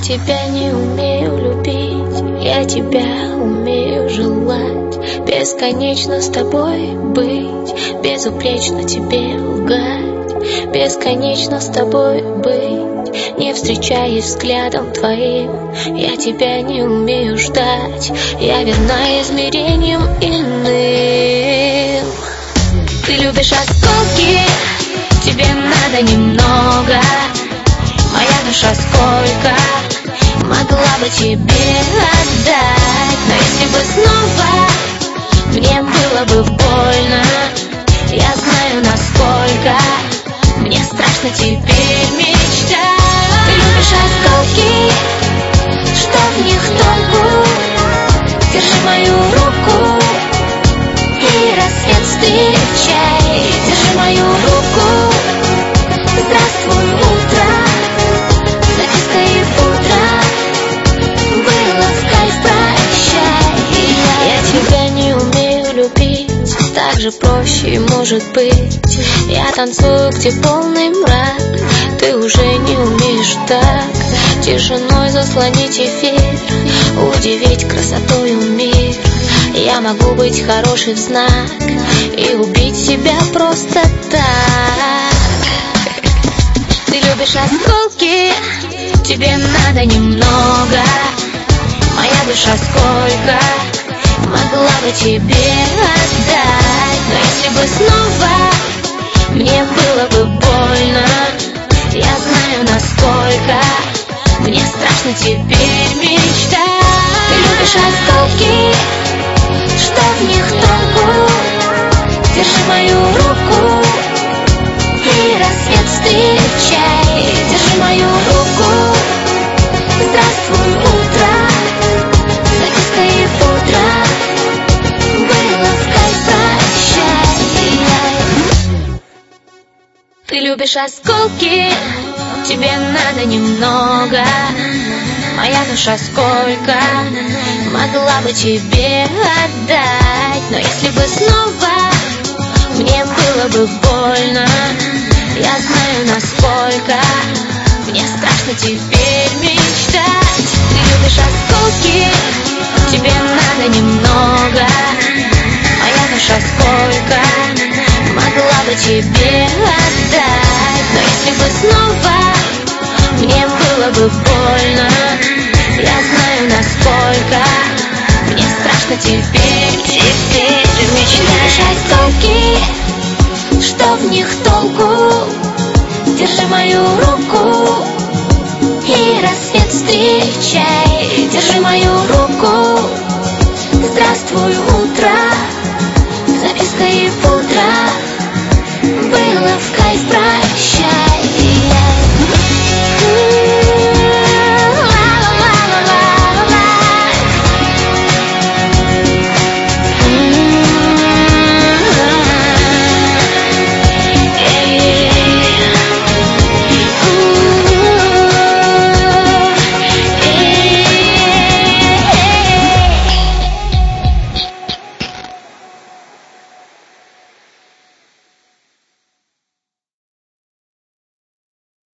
тебя не умею любить, я тебя умею желать. Бесконечно с тобой быть, безупречно тебе лгать. Бесконечно с тобой быть, не встречаясь взглядом твоим. Я тебя не умею ждать, я верна измерениям иным. Ты любишь осколки, тебе надо немного. Моя душа сколько могла бы тебе отдать, но если бы снова мне было бы больно, я знаю, насколько мне страшно теперь мечтать. Ты любишь осколки, что в них толку? Держи мою руку и рассвет встречай. Держи мою руку, здравствуй, утро. Запиской в утро было в кайф, прощай. Я тебя не умею любить, так же проще может быть. Я танцую, где полный мрак, ты уже не умеешь так тишиной заслонить эфир, удивить красотою мир. Я могу быть хорошей в знак и убить себя просто так. Ты любишь осколки, тебе надо немного. Моя душа сколько могла бы тебе отдать, но если бы снова мне было бы больно, я знаю, насколько мне страшно теперь мечтать. Ты любишь осколки, что в них толку? Держи мою руку и рассвет встречай. Держи мою руку, здравствуй, утро. Запиской в утро было в кайф, прощай. Ты любишь осколки, тебе надо немного. Моя душа сколько могла бы тебе отдать, но если бы снова мне было бы больно, я знаю, насколько мне страшно теперь мечтать. Ты любишь осколки, тебе надо немного. Моя душа сколько могла бы тебе отдать, но если бы снова мне было бы больно, я знаю, насколько мне страшно теперь мечтать. Осколки, что в них толку? Держи мою руку и рассвет встречай. Держи мою руку, здравствуй, утро. Запиской